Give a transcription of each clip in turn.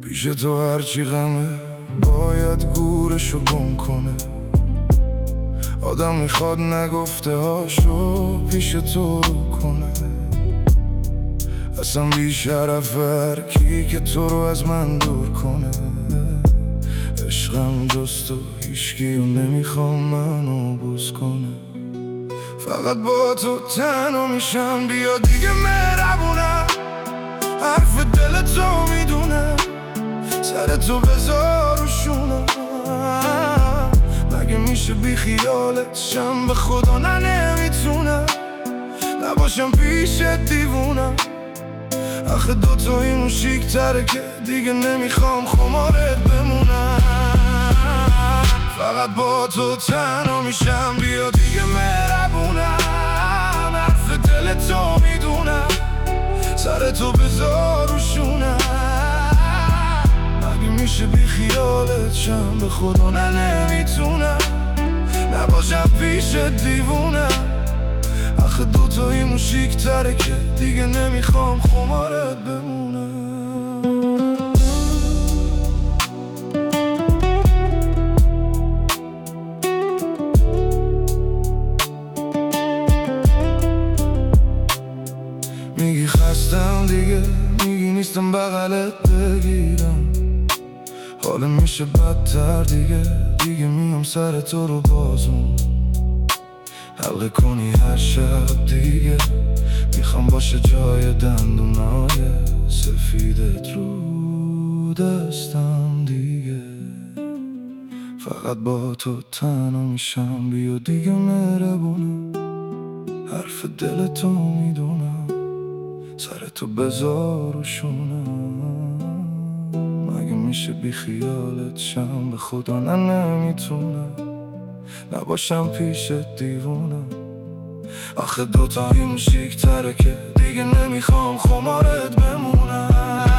پیش تو هرچی غمه باید گورشو گم کنه. آدم میخواد نگفته هاشو پیش تو رو کنه. اصلا بی شرف هرکی که تو رو از من دور کنه. عشقم جز تو هیچکیو نمیخوام منو بوس کنه. فقط با تو تنها میشم، بیا دیگه مهربونم. حرف دل تو میدونم، سر تو بذار و شونم. مگه میشه بی خیالت شم؟ به خدا نه نمیتونم نباشم پیش دیوونم. آخه دوتاییمون شیک تره که دیگه نمیخوام خمارت بمونم. فقط با تو تنها میشم، بیا دیگه مهربونم. حرف دل تو میدونم، سر تو بذار و شونم. مگه میشه بی خیالت شم؟ به خدا نه نمیتونم نباشم پیش دیوونم. آخه دوتاییمون شیک تره که دیگه نمیخوام خمارت بمونم. میگی خستم دیگه، میگی نیستم بغلت بگیرم. حالم میشه بدتر دیگه میام سر تو رو بازم. حلقه کنی هر شب دیگه، میخوام باشه جای دندونای سفیدت رو دستم دیگه. فقط با تو تنها میشم، بیا دیگه مهربونم. حرف دل تو میدونم، سر تو بذار و شونم. مگه میشه بی خیالت شم؟ به خدا نه نمیتونم نباشم پیش دیوونم. آخه دوتاییمون شیک تره که دیگه نمیخوام خمارت بمونم.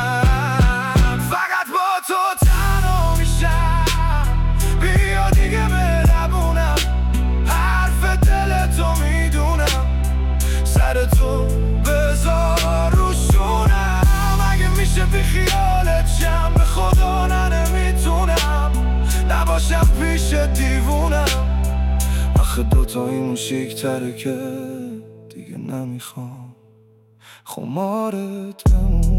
فقط با تو تنها میشم، بیا دیگه مهربونم. حرف دل تو میدونم، سر تو بذار رو شونم. مگه میشه بی خیالت شم؟ به خدا نه نمیتونم نباشم پیش دیوونم. آخه دوتاییمون شیک تره که دیگه نمیخوام خمارت بمونم.